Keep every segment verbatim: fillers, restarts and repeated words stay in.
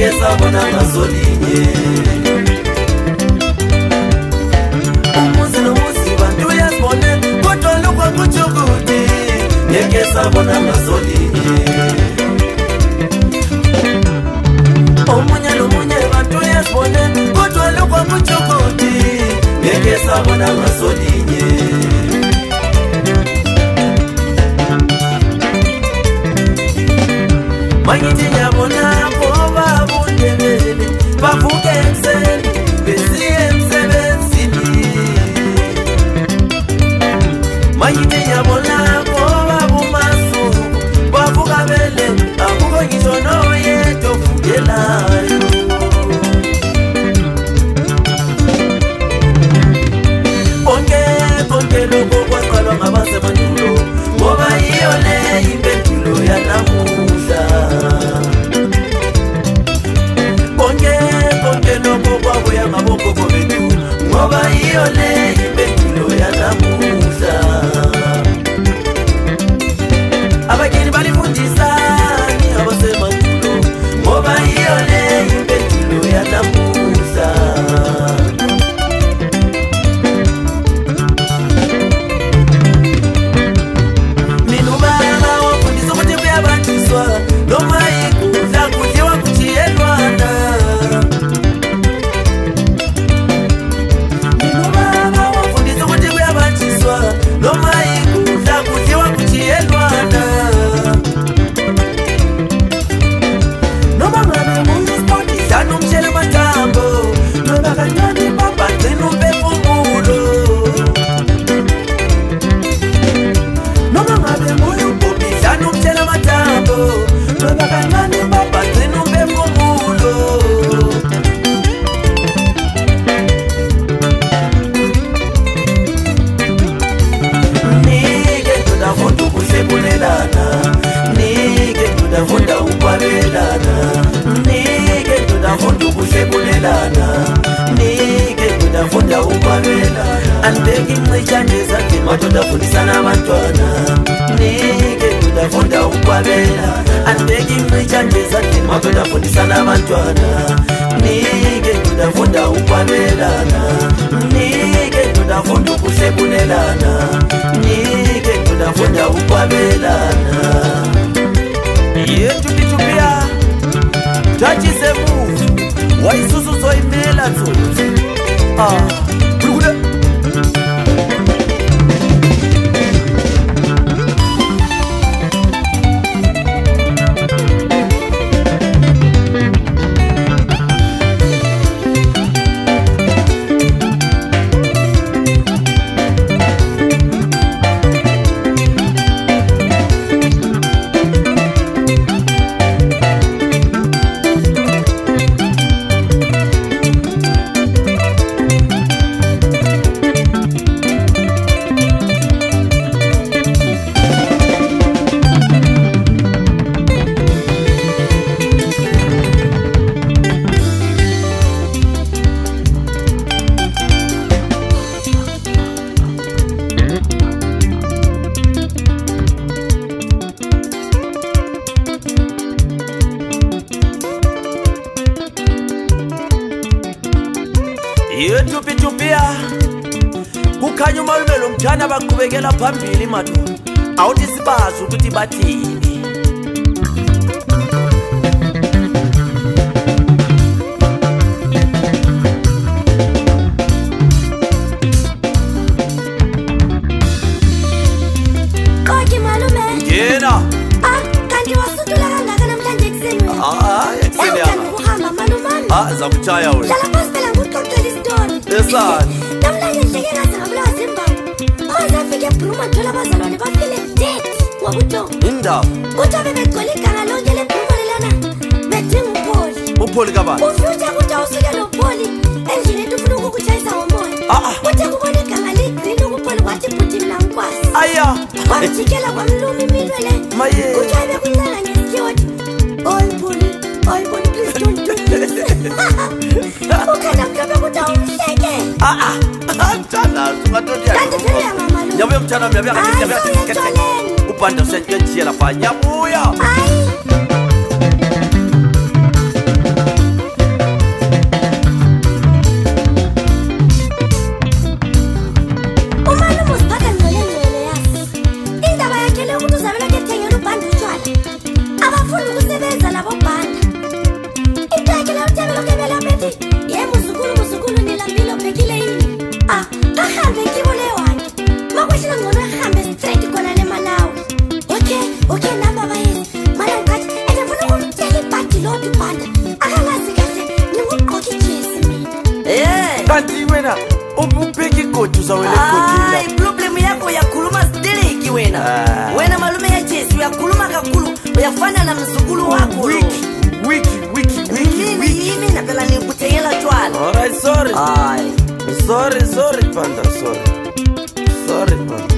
sabona ngasolinye umuzi nomuzi bantu uyazibone kodwa lokho kutsho ukuthi ngeke sabona ngasolinye omunye nomunye bantu uyazibone kodwa lokho kutsho ukuthi ngeke sabona ngasolinye Mangithi ngiyabona ngoba bundebele bavuke ekseni besiye emsebenzini Mangithi ngiyabona ngoba bumasu bavuka bele akukho ngisho noyedwa ovukelayo Konke konke lokho kwaqalwa ngabasemandulo ngoba yiyo le impendulo yanamuhla Konke konke lokho kwabuya ngabogogo bethu ngoba yiyo le impendulo yanamuhla Abakini balifundisani abasemandulo ngoba yiyo le impendulo yanamuhla Noma ikudla kudliwa kuchiyelwana Noma wafundisa ukuthi kuyabanjiswa Noma ikudla kudliwa kuchiyelwana Noma ngabe mungu spoti Shanu mshele matambo Noma kancane papa Zinu pefumulo Noma ngabe mungu popi Shanu mshele matambo Noma kancane papa Zinu pefumulo Nike tudafunda ukuhlebulelana Nike tudafunda ukwabelana Nike tudafunda ukuhlebulelana Nike tudafunda ukwabelana Andeki mncitshane zakhe madoda fundisana abantwana Nike tudafunda ukwabelana Andeki mncitshane zakhe madoda fundisana abantwana Nike tudafunda ukwabelana Nike tudafunda ukuhlebulelana Nike tudafunda ukwabelana Yethu litupia Tachi semu Waisusu zoimela zote Ah Kulukule Yetupitupia kukhanya umalumelo mthana baqhubekela phambili madoda awuthi sibazi ukuthi bathini Koki malume Yena Ah kanti wasutula kangaka namhlanje ekseni wena Ah ekseni ya Uhamba malumane Ah zakuchaya wena Dlala postela nguxoxela isitori Esani Namhlanje nhleke ngaze ngabulawa zimbambo Mazafike eBruma thola abazalwane bafile dead wabuto Indaba Kuthiwa bebegcwele iganga lonke leBruma lelana bedinga uPoli uPoli kabani Ufuna ukuthi awusuke noPoli endlini ethi ufuna ukukutshayisa ngomoya Kuthe kubona iganga ligreen ukuPoli kwathi bhuti mina ngikwazi Aya Wamjikela kwamluma iminwe le Kuthiwa bekuncela ngesikhiwa Oy Poli Oy Poli please don't do this Ukhanda mhlobo ukuthi awumhleke Ah ah Mthana ungathondiya Kanti phela yangamalu Nyabuya mthana nyabuya nyabuya Ubanda usentshentshiya lapha nyabuya Hayi ukebela bethi ye muzukulu muzukulu nilambile ubhekile yini ah ahambe ngibule wakhe makweshila ngcono ahambe straight khona leMalawi okay okay namba bayini mara ngathi engifuna ukumtshela ibhadi lodwa banda akalazi kahle ngingugqoka ijesi mina eh kanti wena ubheki igodi uzawela egodini hayi problem yakho uyakhuluma stileki wena wena malume ya jesi uyakhuluma kakhulu uyafana na mzukulu wako wiki wiki wiki wiki wiki mina phela nikuthengela tshwala alright sorry hayi sorry sorry panda sorry sorry panda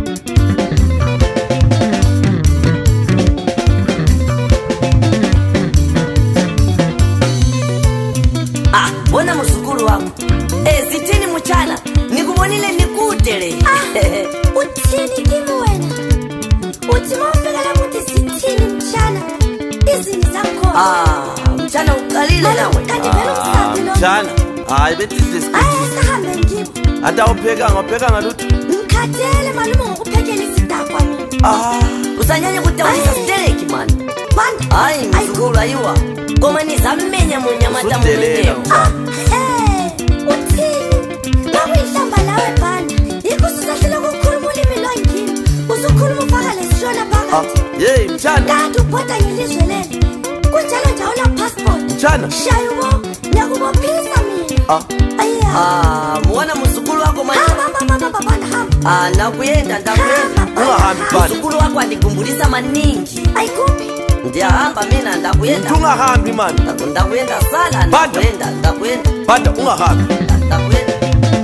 ah bona mzukulu wako eh sithini mchana nikubonile nikudele uthini kimi wena uthi mawufika lapho uthi sithini mshana izini zakho ah mchana uqalile nawe kanti vele usabi lo mchana hayi bethi isikhathi ayisahambe ngibo ata upheka ngapheka ngalutho ngikhathele malume ngokuphekela isidakwa mina ah usanyanye kutawisa steleki man banda hayi mzukulu ayiwa koma nizamenya munyamata Sudelela, mumenyewa hey uthini makuyihlamba lawe banda yikho ususahlele ukukhuluma ulimi lwangini usukhuluma ufaka lesishona phakathi hey mchana kanti ubhoda ngelizwe leli kunjalo nje awula passport mchana shayo bo nyakubophisa mina ah aya ah muona mzukulu wako man hamba hamba hamba banda hamba ah nakuyenda ndakuyenda ungahambi banda mzukulu wako andigumbulisa maningi ayikuphi ndiyahamba mina ndakuyenda ungahambi man ndakuyenda sala Banda. ndakuyenda ndakuyenda banda ungahambi ndakuyenda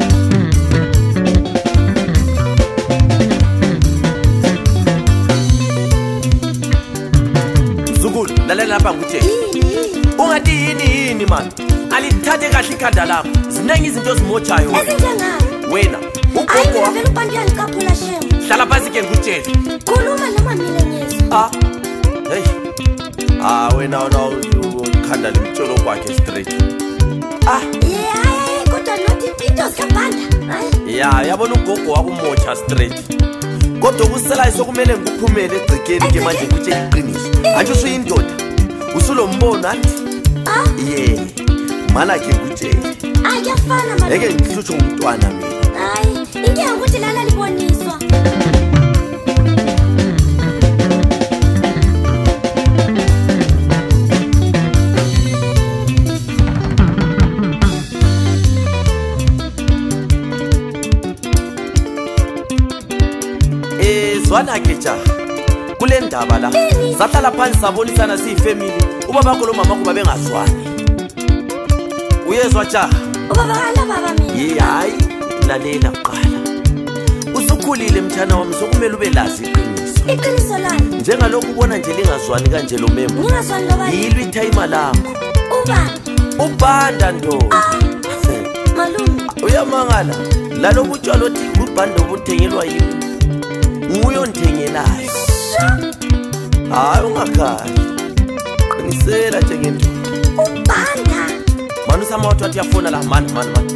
mzukulu lalela lapha nguthe yini ungathi yini yini man alithathe kahle ikhanda lakho ziningi izinto zimotshayo wena ezinjengani wena ayi ugogo mina vele ubanda uyangikaphula shem hlala phansi ke ngutshele khuluma noma mina nyeza ah hey ah wena wena ukhanda limtsholo kwakhe straight ah yeah kodwa not into zikabanda hayi ya yabona ugogo wakumotsha straight kodwa ukuselayo sokumele ngikuphumele egcikeni ke manje ngutshela iqiniso anje usuyindoda usulombono anti ah yeah mana ke ngutshele ayafana manje eke ngihlutshe ngumntwana mina hayi inkinga ukuthi lana liboniswa zwana ke ja kule ndaba la sahlala phansi sabonisana siyifamily ubaba bakho lo mama kuba bengazwani uyezwa ja ubaba kala baba mina hayi lalela qala usukhulile mthana wami sokumele ube lazi iqiniso iqiniso lani njengalokhu ubona nje lingazwani kanje lo member ngingazwani lo bani yilwe itime lakho ubani ubanda ndo malume uyamangala lalobu tshalo othi ubanda obuthengelwa yimi nguyo ndithengelayo hayi ungakhali qinisela nje ngento ubanda manu sama watu athi yafona la mani mani mani